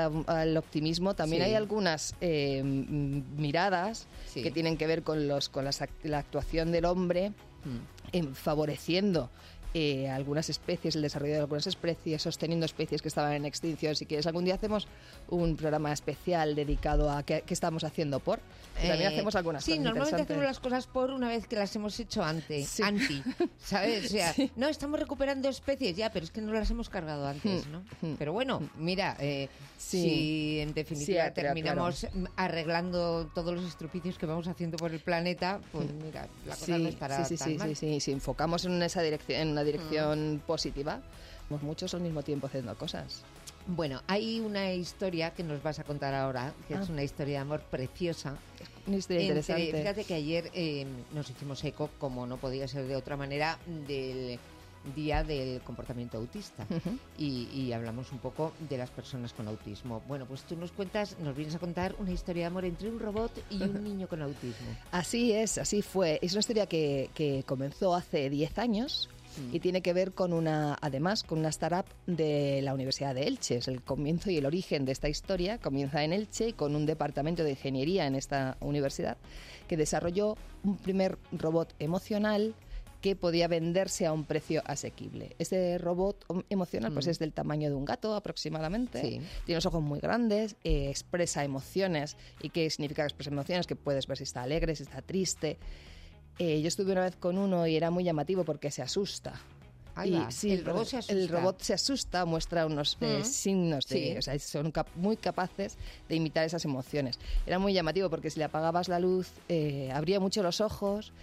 al optimismo, también hay algunas miradas que tienen que ver con la actuación del hombre favoreciendo algunas especies, el desarrollo de algunas especies, sosteniendo especies que estaban en extinción. Si quieres, algún día hacemos un programa especial dedicado a qué estamos haciendo por. Y también hacemos algunas cosas normalmente hacemos las cosas por una vez que las hemos hecho anti, ¿sabes? O sea, no, estamos recuperando especies ya, pero es que no las hemos cargado antes, ¿no? Pero bueno, mira, si en definitiva terminamos arreglando todos los estropicios que vamos haciendo por el planeta, pues mira, la cosa no estará tan mal. Si enfocamos en esa dirección, en una dirección positiva, somos muchos al mismo tiempo haciendo cosas. Bueno, hay una historia que nos vas a contar ahora, que es una historia de amor preciosa. Una historia interesante. Fíjate que ayer nos hicimos eco, como no podía ser de otra manera, del Día del Comportamiento Autista. Y hablamos un poco de las personas con autismo. Bueno, pues tú nos vienes a contar una historia de amor entre un robot y un niño con autismo. Así es, así fue. Es una historia que comenzó hace 10 años. Y tiene que ver con una startup de la Universidad de Elche. Es el comienzo y el origen de esta historia. Comienza en Elche con un departamento de ingeniería en esta universidad que desarrolló un primer robot emocional que podía venderse a un precio asequible. Este robot emocional pues es del tamaño de un gato aproximadamente, tiene los ojos muy grandes, expresa emociones. ¿Y qué significa que expresa emociones? Que puedes ver si está alegre, si está triste. Yo estuve una vez con uno y era muy llamativo porque se asusta. Sí, el robot se asusta. El robot se asusta, muestra unos signos o sea, son muy capaces de imitar esas emociones. Era muy llamativo porque si le apagabas la luz, abría mucho los ojos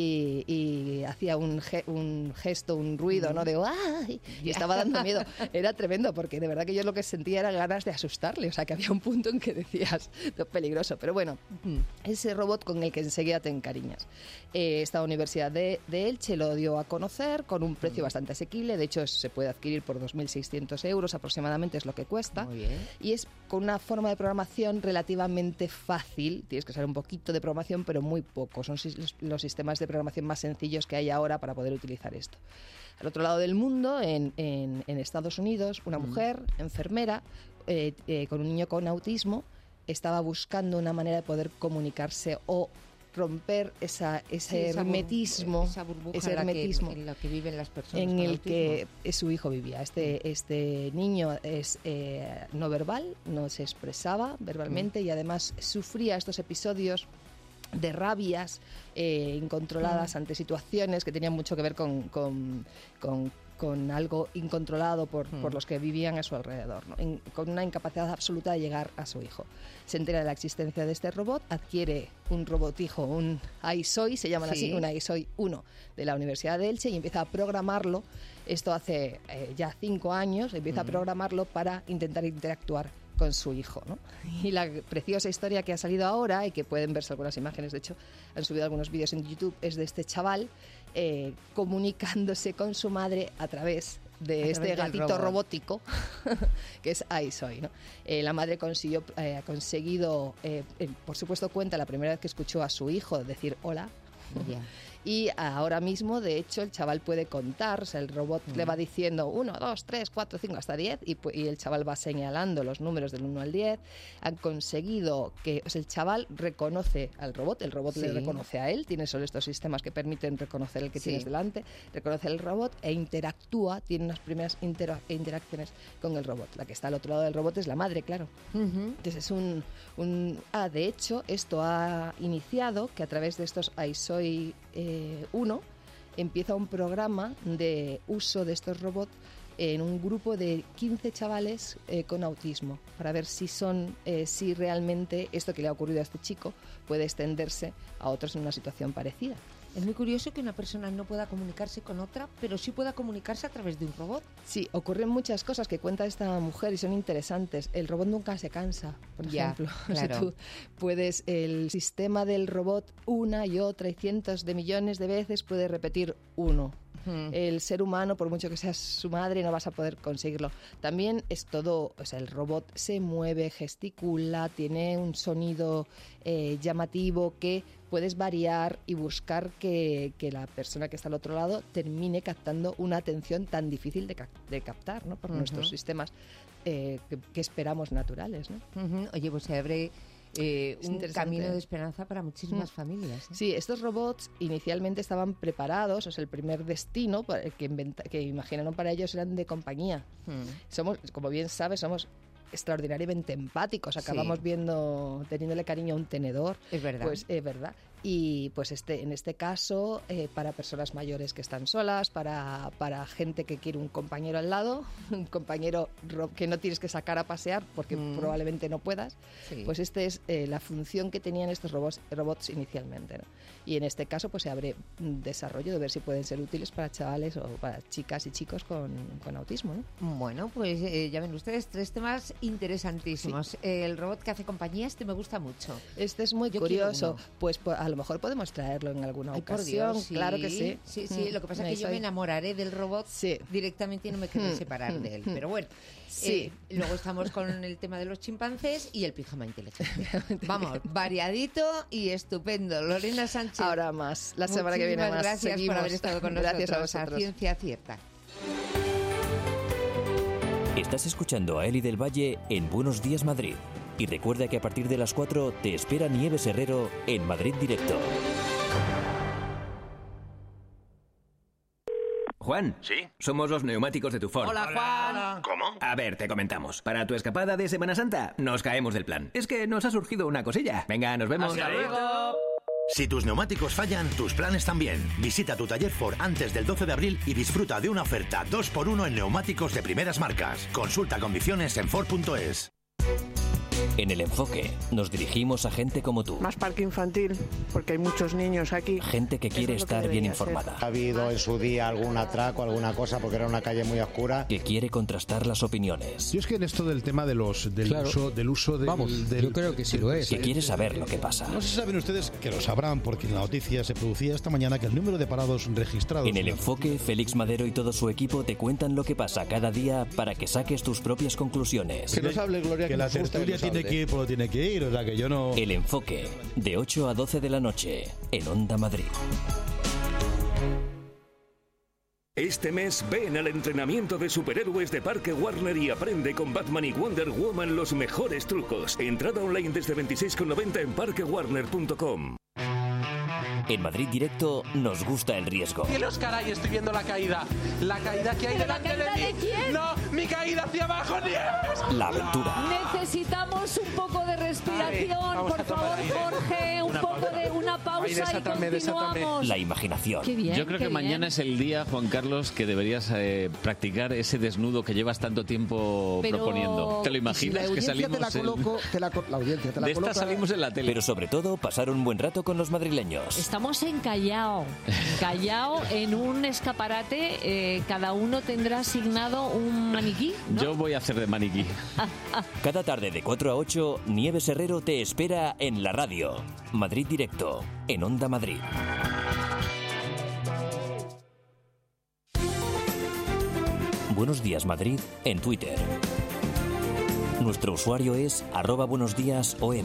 y hacía un gesto, un ruido, ¿no? De ¡ay! Y estaba dando miedo. Era tremendo porque de verdad que yo lo que sentía era ganas de asustarle. O sea, que había un punto en que decías, peligroso. Pero bueno, ese robot con el que enseguida te encariñas. Esta Universidad de Elche lo dio a conocer con un precio bastante asequible. De hecho, se puede adquirir por 2.600 euros aproximadamente, es lo que cuesta. Muy bien. Y es con una forma de programación relativamente fácil. Tienes que saber un poquito de programación, pero muy poco. Son los sistemas de programación más sencillos que hay ahora para poder utilizar esto. Al otro lado del mundo, en Estados Unidos, una mujer, enfermera, con un niño con autismo, estaba buscando una manera de poder comunicarse o romper ese hermetismo, en la que viven las personas en con el autismo. que su hijo vivía. Este niño es no verbal, no se expresaba verbalmente y además sufría estos episodios de rabias incontroladas ante situaciones que tenían mucho que ver con algo incontrolado por los que vivían a su alrededor, ¿no? Con una incapacidad absoluta de llegar a su hijo. Se entera de la existencia de este robot, adquiere un robotijo, un iSoy, se llaman así, un iSoy 1 de la Universidad de Elche y empieza a programarlo. Esto hace ya 5 años, empieza a programarlo para intentar interactuar con su hijo, ¿no? Y la preciosa historia que ha salido ahora y que pueden verse algunas imágenes, de hecho han subido algunos vídeos en YouTube, es de este chaval comunicándose con su madre a través de este gatito robótico que es iSoy, ¿no? La madre ha conseguido, por supuesto cuenta la primera vez que escuchó a su hijo decir hola. Y ahora mismo, de hecho, el chaval puede contar, o sea, el robot le va diciendo 1, 2, 3, 4, 5, hasta 10 y el chaval va señalando los números del 1 al 10. Han conseguido que el chaval reconoce al robot, el robot le reconoce a él, tiene solo estos sistemas que permiten reconocer el que tienes delante, reconoce al robot e interactúa, tiene unas primeras interacciones con el robot. La que está al otro lado del robot es la madre, claro. Entonces es de hecho, esto ha iniciado que a través de estos iSoy 1 empieza un programa de uso de estos robots en un grupo de 15 chavales con autismo para ver si realmente esto que le ha ocurrido a este chico puede extenderse a otros en una situación parecida. Es muy curioso que una persona no pueda comunicarse con otra, pero sí pueda comunicarse a través de un robot. Sí, ocurren muchas cosas que cuenta esta mujer y son interesantes. El robot nunca se cansa, por ejemplo. Claro. O sea, tú el sistema del robot una y otra y cientos de millones de veces puede repetir uno. El ser humano, por mucho que seas su madre, no vas a poder conseguirlo. También es todo, o sea, el robot se mueve, gesticula, tiene un sonido llamativo que puedes variar y buscar que la persona que está al otro lado termine captando una atención tan difícil de captar, ¿no? Por nuestros sistemas que esperamos naturales, ¿no? Oye, pues se abre un camino de esperanza para muchísimas familias. Sí, estos robots inicialmente estaban preparados, o sea, el primer destino que imaginaron para ellos eran de compañía. Somos, como bien sabes, somos extraordinariamente empáticos, acabamos teniéndole cariño a un tenedor. Es verdad. Pues es verdad. Y pues en este caso, para personas mayores que están solas, para gente que quiere un compañero al lado, un compañero que no tienes que sacar a pasear porque probablemente no puedas, pues esta es la función que tenían estos robots inicialmente, ¿no? Y en este caso pues se abre un desarrollo de ver si pueden ser útiles para chavales o para chicas y chicos con autismo, ¿no? Bueno, pues ya ven ustedes 3 temas interesantísimos. Sí. El robot que hace compañía, me gusta mucho. Este es muy curioso. Pues a lo mejor podemos traerlo en alguna ocasión. Dios, sí. Claro que sí. Sí, lo que pasa es que yo me enamoraré del robot directamente y no me querré separar de él. Pero bueno, luego estamos con el tema de los chimpancés y el pijama inteligente. Vamos, variadito y estupendo. Lorena Sánchez. Ahora más. La semana que viene más. Gracias Seguimos. por haber estado con nosotros. Gracias a vosotros. A Ciencia Cierta. Estás escuchando a Eli del Valle en Buenos Días Madrid. Y recuerda que a partir de las 4 te espera Nieves Herrero en Madrid Directo. Juan. ¿Sí? Somos los neumáticos de tu Ford. Hola, Juan. ¿Cómo? A ver, te comentamos. Para tu escapada de Semana Santa, nos caemos del plan. Es que nos ha surgido una cosilla. Venga, nos vemos. Hasta luego. Si tus neumáticos fallan, tus planes también. Visita tu taller Ford antes del 12 de abril y disfruta de una oferta 2x1 en neumáticos de primeras marcas. Consulta condiciones en Ford.es. En El Enfoque nos dirigimos a gente como tú. Más parque infantil, porque hay muchos niños aquí. Gente que quiere estar bien informada. Ha habido en su día algún atraco, alguna cosa, porque era una calle muy oscura. Que quiere contrastar las opiniones. Yo es que en esto del tema del uso del... Vamos, yo creo que sí lo es. Que quiere saber lo que pasa. No sé si saben ustedes, que lo sabrán, porque en la noticia se producía esta mañana que el número de parados registrados... En El Enfoque, Félix Madero y todo su equipo te cuentan lo que pasa cada día para que saques tus propias conclusiones. Que nos hable, Gloria, que la tertulia tiene que ir por donde tiene que ir, o sea que yo no... El Enfoque, de 8 a 12 de la noche, en Onda Madrid. Este mes ven al entrenamiento de superhéroes de Parque Warner y aprende con Batman y Wonder Woman los mejores trucos. Entrada online desde 26,90 en parquewarner.com. En Madrid Directo nos gusta el riesgo. ¡Cielos, caray! Estoy viendo la caída. La caída que hay delante de mí. ¿De quién? ¡No! ¡Mi caída hacia abajo, Nieves! La aventura. Necesitamos un poco de respiración, por favor, Jorge. Un poco de una pausa y continuamos. La imaginación. Qué bien, yo creo que qué mañana bien. es el día, Juan Carlos, que deberías practicar ese desnudo que llevas tanto tiempo proponiendo. ¿Te lo imaginas? Si que salimos la audiencia te la de esta coloca... salimos en la tele. Pero sobre todo, pasar un buen rato con los madrileños. Estamos en Callao. Callao, en un escaparate, cada uno tendrá asignado un maniquí, ¿no? Yo voy a hacer de maniquí. Cada tarde de 4 a 8, Nieves Herrero te espera en la radio. Madrid Directo, en Onda Madrid. Buenos días Madrid en Twitter. Nuestro usuario es @buenosdiasom.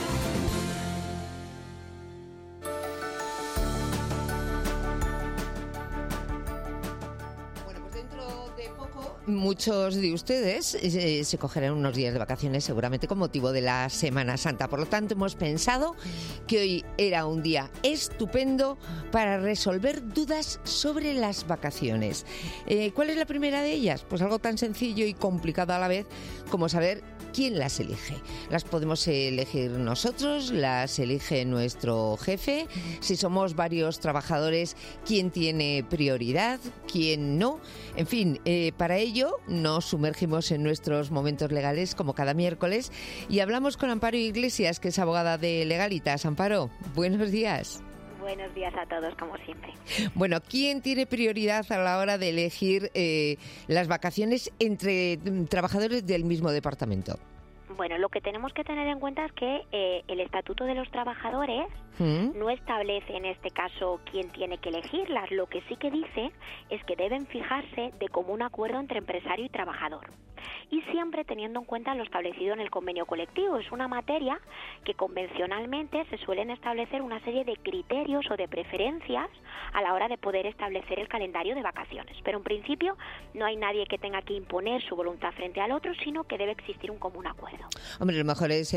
Muchos de ustedes se cogerán unos días de vacaciones seguramente con motivo de la Semana Santa. Por lo tanto, hemos pensado que hoy era un día estupendo para resolver dudas sobre las vacaciones. ¿Cuál es la primera de ellas? Pues algo tan sencillo y complicado a la vez como saber quién las elige. Las podemos elegir nosotros, las elige nuestro jefe. Si somos varios trabajadores, ¿quién tiene prioridad? ¿Quién no? En fin, para ello nos sumergimos en nuestros momentos legales como cada miércoles y hablamos con Amparo Iglesias, que es abogada de Legalitas. Amparo, buenos días. Buenos días a todos, como siempre. Bueno, ¿quién tiene prioridad a la hora de elegir las vacaciones entre trabajadores del mismo departamento? Bueno, lo que tenemos que tener en cuenta es que el Estatuto de los Trabajadores no establece en este caso quién tiene que elegirlas. Lo que sí que dice es que deben fijarse de común acuerdo entre empresario y trabajador. Y siempre teniendo en cuenta lo establecido en el convenio colectivo. Es una materia que convencionalmente se suelen establecer una serie de criterios o de preferencias a la hora de poder establecer el calendario de vacaciones. Pero en principio no hay nadie que tenga que imponer su voluntad frente al otro, sino que debe existir un común acuerdo. Hombre, lo mejor es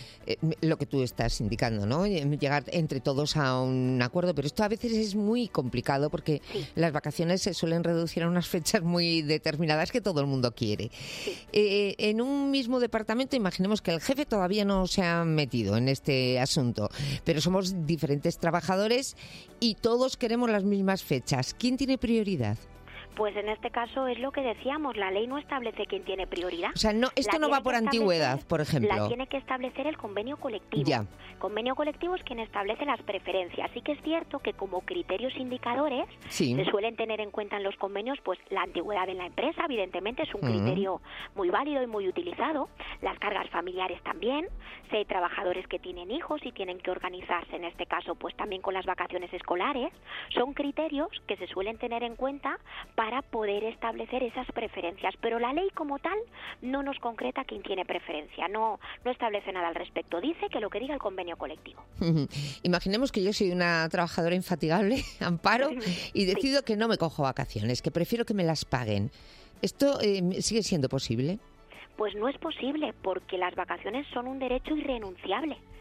lo que tú estás indicando, ¿no? Llegar entre todos a un acuerdo, pero esto a veces es muy complicado porque las vacaciones se suelen reducir a unas fechas muy determinadas que todo el mundo quiere. En un mismo departamento, imaginemos que el jefe todavía no se ha metido en este asunto, pero somos diferentes trabajadores y todos queremos las mismas fechas. ¿Quién tiene prioridad? Pues en este caso es lo que decíamos, la ley no establece quién tiene prioridad. O sea, no, esto no va por antigüedad, por ejemplo. La tiene que establecer el convenio colectivo. Ya. Convenio colectivo es quien establece las preferencias. Sí que es cierto que como criterios indicadores se suelen tener en cuenta en los convenios, pues la antigüedad en la empresa, evidentemente es un criterio muy válido y muy utilizado. Las cargas familiares también. Si hay trabajadores que tienen hijos y tienen que organizarse, en este caso, pues también con las vacaciones escolares, son criterios que se suelen tener en cuenta para poder establecer esas preferencias, pero la ley como tal no nos concreta quién tiene preferencia, no establece nada al respecto, dice que lo que diga el convenio colectivo. Imaginemos que yo soy una trabajadora infatigable, Amparo, y decido que no me cojo vacaciones, que prefiero que me las paguen. ¿Esto sigue siendo posible? Pues no es posible, porque las vacaciones son un derecho irrenunciable.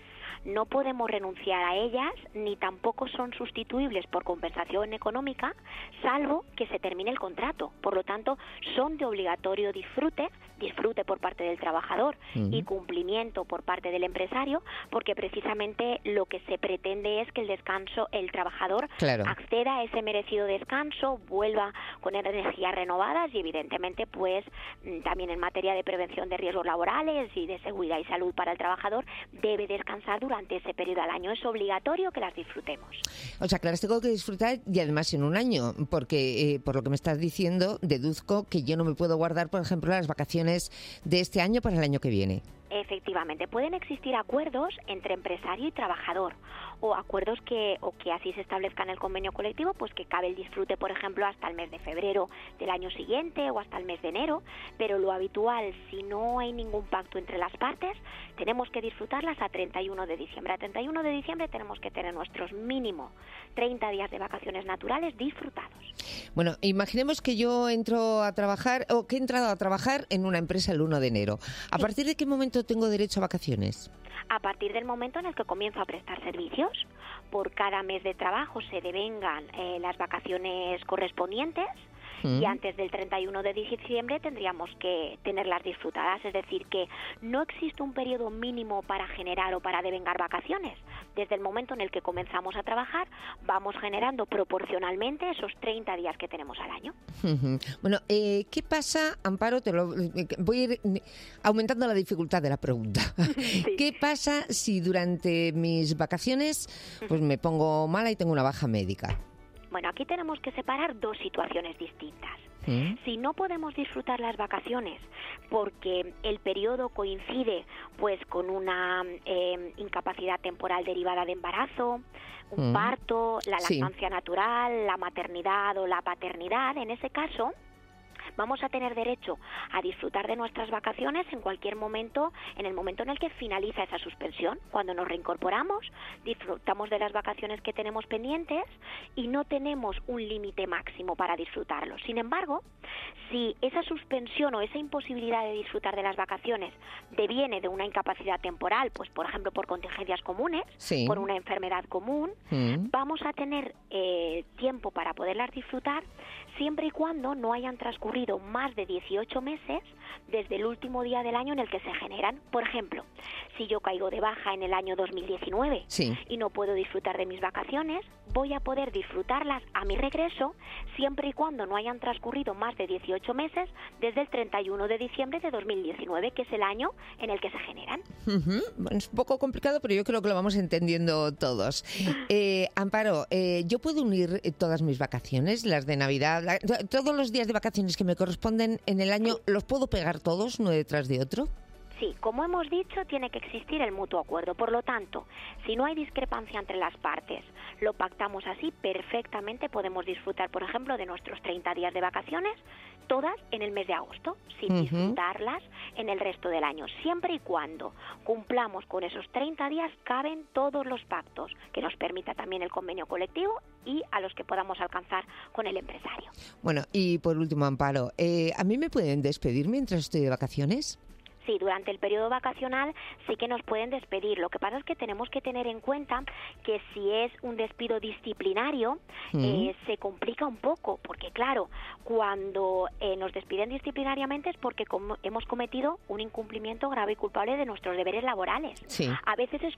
no podemos renunciar a ellas ni tampoco son sustituibles por compensación económica, salvo que se termine el contrato. Por lo tanto, son de obligatorio disfrute por parte del trabajador y cumplimiento por parte del empresario, porque precisamente lo que se pretende es que el trabajador acceda a ese merecido descanso, vuelva con energías renovadas y evidentemente pues también en materia de prevención de riesgos laborales y de seguridad y salud para el trabajador, debe descansar durante ese periodo al año. Es obligatorio que las disfrutemos. O sea, que las tengo que disfrutar y además en un año, porque por lo que me estás diciendo, deduzco que yo no me puedo guardar, por ejemplo, las vacaciones de este año para el año que viene. Efectivamente, pueden existir acuerdos entre empresario y trabajador o acuerdos que así se establezca en el convenio colectivo, pues que cabe el disfrute, por ejemplo, hasta el mes de febrero del año siguiente o hasta el mes de enero, pero lo habitual, si no hay ningún pacto entre las partes, tenemos que disfrutarlas a 31 de diciembre. A 31 de diciembre tenemos que tener nuestros mínimo 30 días de vacaciones naturales disfrutados. Bueno, imaginemos que yo entro a trabajar o que he entrado a trabajar en una empresa el 1 de enero. ¿A partir de qué momento tengo derecho a vacaciones? A partir del momento en el que comienzo a prestar servicios, por cada mes de trabajo se devengan las vacaciones correspondientes y antes del 31 de diciembre tendríamos que tenerlas disfrutadas, es decir, que no existe un periodo mínimo para generar o para devengar vacaciones. Desde el momento en el que comenzamos a trabajar, vamos generando proporcionalmente esos 30 días que tenemos al año. Bueno, ¿qué pasa, Amparo? Voy a ir aumentando la dificultad de la pregunta. Sí. ¿Qué pasa si durante mis vacaciones pues me pongo mala y tengo una baja médica? Bueno, aquí tenemos que separar dos situaciones distintas. Si no podemos disfrutar las vacaciones porque el periodo coincide pues con una incapacidad temporal derivada de embarazo, un parto, la lactancia natural, la maternidad o la paternidad, en ese caso vamos a tener derecho a disfrutar de nuestras vacaciones en cualquier momento, en el momento en el que finaliza esa suspensión. Cuando nos reincorporamos, disfrutamos de las vacaciones que tenemos pendientes y no tenemos un límite máximo para disfrutarlo. Sin embargo, si esa suspensión o esa imposibilidad de disfrutar de las vacaciones deviene de una incapacidad temporal, pues por ejemplo por contingencias comunes, por una enfermedad común, vamos a tener tiempo para poderlas disfrutar siempre y cuando no hayan transcurrido más de 18 meses desde el último día del año en el que se generan. Por ejemplo, si yo caigo de baja en el año 2019 y no puedo disfrutar de mis vacaciones, voy a poder disfrutarlas a mi regreso siempre y cuando no hayan transcurrido más de 18 meses desde el 31 de diciembre de 2019, que es el año en el que se generan. Bueno, es un poco complicado, pero yo creo que lo vamos entendiendo todos. Amparo, ¿yo puedo unir todas mis vacaciones, las de Navidad, todos los días de vacaciones que me corresponden en el año, los puedo pegar todos, uno detrás de otro? Sí, como hemos dicho, tiene que existir el mutuo acuerdo. Por lo tanto, si no hay discrepancia entre las partes, lo pactamos así, perfectamente podemos disfrutar, por ejemplo, de nuestros 30 días de vacaciones, todas en el mes de agosto, sin disfrutarlas en el resto del año. Siempre y cuando cumplamos con esos 30 días, caben todos los pactos que nos permita también el convenio colectivo y a los que podamos alcanzar con el empresario. Bueno, y por último, Amparo, ¿a mí me pueden despedir mientras estoy de vacaciones? Sí, durante el periodo vacacional sí que nos pueden despedir. Lo que pasa es que tenemos que tener en cuenta que si es un despido disciplinario se complica un poco, porque claro, cuando nos despiden disciplinariamente es porque hemos cometido un incumplimiento grave y culpable de nuestros deberes laborales. A veces es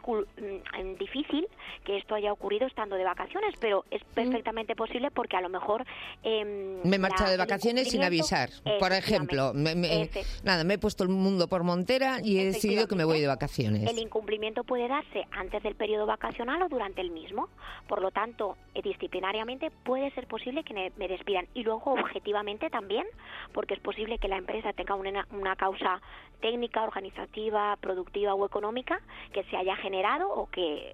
difícil que esto haya ocurrido estando de vacaciones, pero es perfectamente posible porque a lo mejor me he marchado de vacaciones sin avisar. Por ejemplo, me he puesto el mundo por montera y he decidido que me voy de vacaciones. El incumplimiento puede darse antes del periodo vacacional o durante el mismo. Por lo tanto, disciplinariamente puede ser posible que me despidan. Y luego, objetivamente también, porque es posible que la empresa tenga una causa técnica, organizativa, productiva o económica que se haya generado o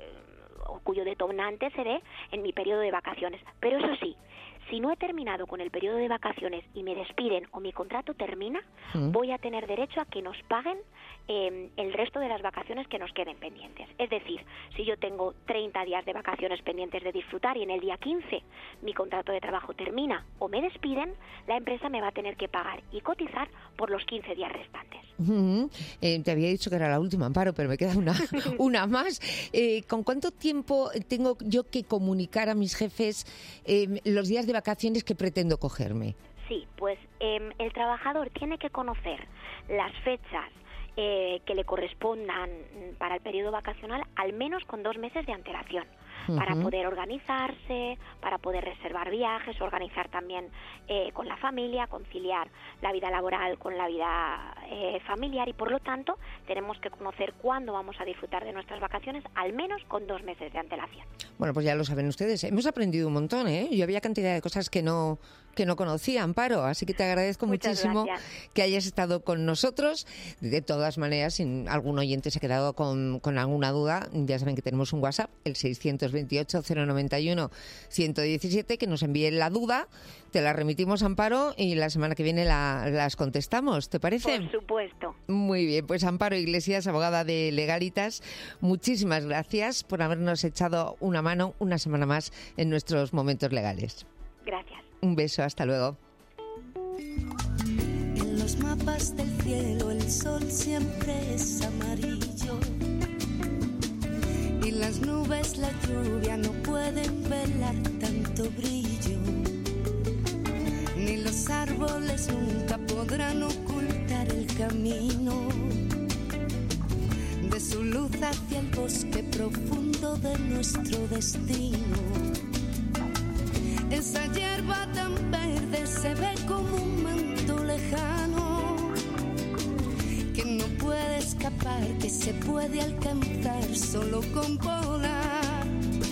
cuyo detonante se dé en mi periodo de vacaciones. Pero eso sí, si no he terminado con el periodo de vacaciones y me despiden o mi contrato termina, voy a tener derecho a que nos paguen el resto de las vacaciones que nos queden pendientes. Es decir, si yo tengo 30 días de vacaciones pendientes de disfrutar y en el día 15 mi contrato de trabajo termina o me despiden, la empresa me va a tener que pagar y cotizar por los 15 días restantes. Te había dicho que era la última, Amparo, pero me queda una más. ¿Con cuánto tiempo tengo yo que comunicar a mis jefes los días de vacaciones que pretendo cogerme? Sí, pues el trabajador tiene que conocer las fechas que le correspondan para el periodo vacacional al menos con 2 meses de antelación, para poder organizarse, para poder reservar viajes, organizar también con la familia, conciliar la vida laboral con la vida familiar, y por lo tanto tenemos que conocer cuándo vamos a disfrutar de nuestras vacaciones al menos con 2 meses de antelación. Bueno, pues ya lo saben ustedes. Hemos aprendido un montón, ¿eh? Yo había cantidad de cosas que no conocía, Amparo, así que te agradezco muchísimo que hayas estado con nosotros. De todas maneras, si algún oyente se ha quedado con alguna duda, ya saben que tenemos un WhatsApp, el 628-091-117, que nos envíen la duda, te la remitimos, Amparo, y la semana que viene las contestamos, ¿te parece? Por supuesto. Muy bien, pues Amparo Iglesias, abogada de Legalitas, muchísimas gracias por habernos echado una mano una semana más en nuestros momentos legales. Gracias. Un beso, hasta luego. En los mapas del cielo el sol siempre es amarillo y las nubes, la lluvia no pueden velar tanto brillo, ni los árboles nunca podrán ocultar el camino de su luz hacia el bosque profundo de nuestro destino. Esa hierba tan verde se ve como un manto lejano que no puede escapar, que se puede alcanzar solo con volar.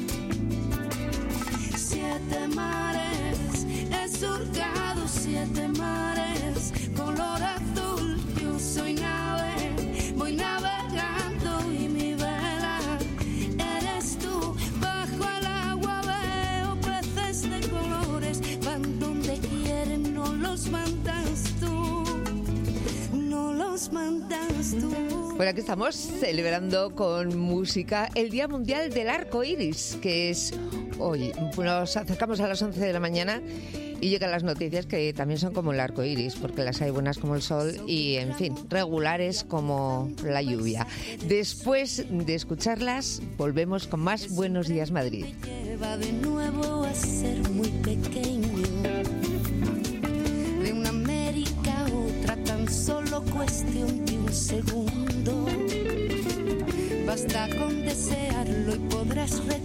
7 mares he surcado, 7 mares color azul. Yo soy nave, voy navegando y mi vela eres tú. Bajo el agua veo peces de colores, van donde quieren, no los mandas tú, no los mandas tú. Bueno, aquí estamos celebrando con música el Día Mundial del Arco Iris, que es hoy. Nos acercamos a las 11 de la mañana y llegan las noticias que también son como el arco iris, porque las hay buenas como el sol y, en fin, regulares como la lluvia. Después de escucharlas, volvemos con más Buenos Días Madrid. Lleva de nuevo a ser muy pequeño, de una América a otra, tan solo cuestión de un segundo. Basta con desearlo y podrás